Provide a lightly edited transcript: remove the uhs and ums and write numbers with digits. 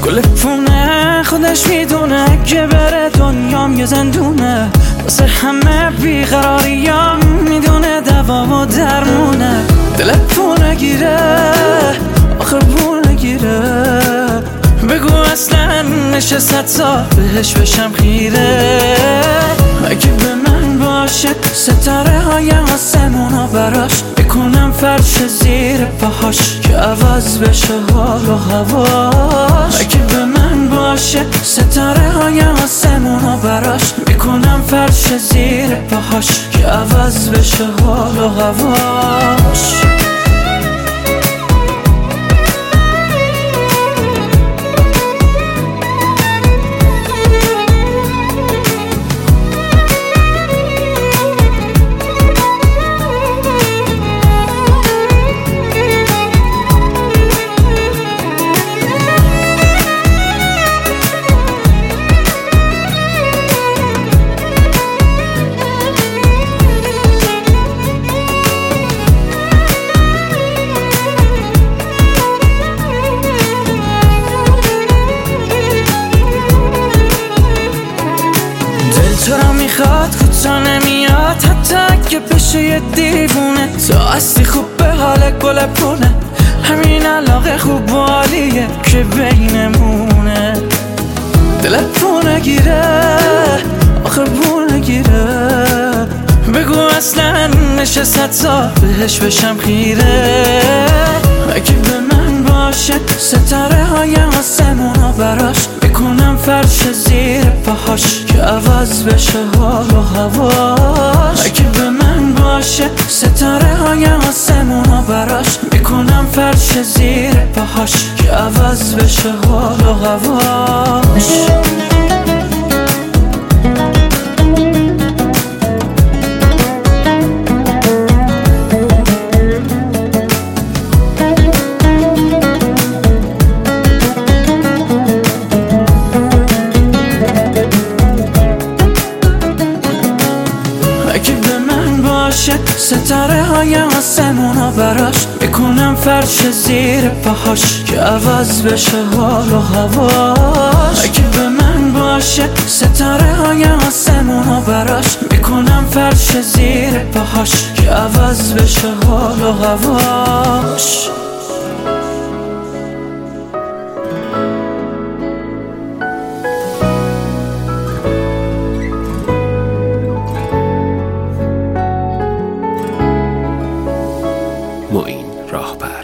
گل پونه خودش میدونه که بره دنیام یه زندونه، واسه همه بیقراریام میدونه دوا و درمونه. دل پونه گیره آخه پونه گیره، بگو اصلا نشست تا بهش بشم خیره. اگه به من باشه ستاره های آسمونا براش، بکنم فرش زیر پاهاش که عوض بشه حال و هواش. اگه به من باشه ستاره های آسمونا براش، بکنم فرش زیر پاهاش که عوض بشه حال و هواش. تو را میخواد کوتا نمیاد، حتی اگه بشه یه دیوونه. تو هستی خوب به حال گل پونه، همین علاقه خوب و عالیه که بینمونه. دل پونه گیره آخه پونه گیره، بگو اصلا نشست تا بهش بشم خیره. اگه به من باشه ستاره های آسمونا براش، بکنم فرش زیر پاهاش که عوض بشه حال و هواش. اگه به من باشه ستاره های آسمونا براش، بکنم فرش زیر پاهاش که عوض بشه حال و هواش. ستاره های آسمونا براش، بکنم فرش زیر پاهاش که عوض بشه حال و هواش. اگه به من باشه ستاره های آسمونا براش، بکنم فرش زیر پاهاش که عوض بشه حال و هواش. معین راهبر.